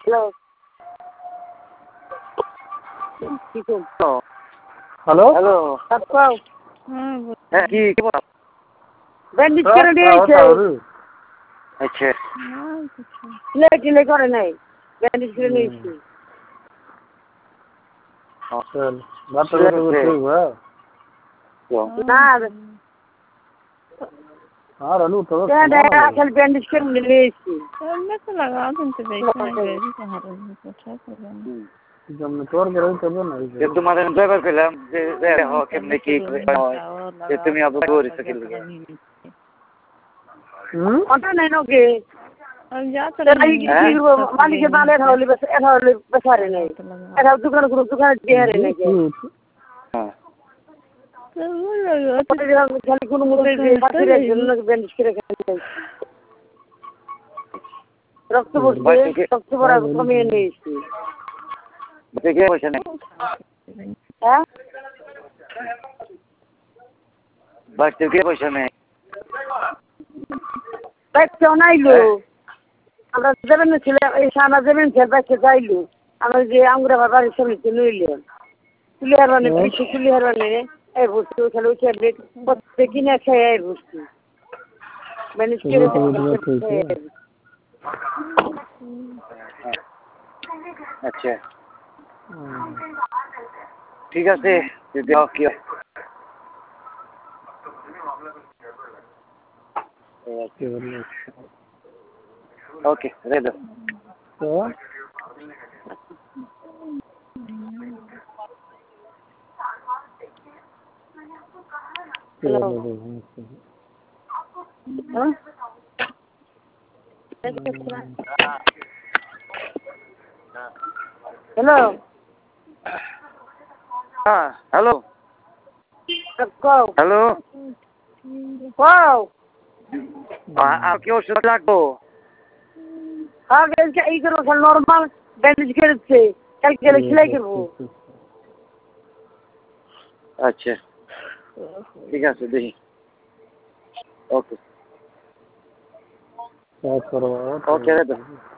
hello hello hello হ্যাঁ কি bandage করে দিয়েছে আচ্ছা টিলে করে নাই ব্যান্ডেজ করে নিয়েছি না খালি ব্যান্ডেজ করে নিয়েছি তোমাদের ব্যাপার পেলাম যে কেমনে কি তুমি আবার করিস ওটা নেই নাকি মালিকের মাল এটা হলে বেসারে নেই এটা দোকানে কোনো দোকানে দিয়ে নেই খালি কোনো মধ্যে ব্যান্ডেজ করে রক্ত বসবে রক্ত ভরা কমিয়ে নিয়েছি পয়সা নেই হ্যাঁ বাড়িতে কে পয়সা নেই বাইকটাও নাইলো আমরা যাবেন না ছেলে এই সামনে যাবেন ছেলে বাইকটা যাইলো আমরা যে আঙ্গুরা বাবার সামনে নইলাম চুলি হারবানে পিছিয়ে চুলি হারবানে এই বস্তু ওখানে ওই ট্যাবলেট কিনে খেয়ে এই বস্তু ম্যানেজ করে আচ্ছা ঠিক আছে যদি কি ওকে রেডি হ্যালো হ্যাঁ হ্যালো কও হ্যালো কও আর কি ওষুধ লাগবো আগে এই করবো খালি নর্মাল ব্যান্ডেজ করেছে কালকে সেলাই করবো আচ্ছা ঠিক আছে দেখি ওকে ওকে রেডি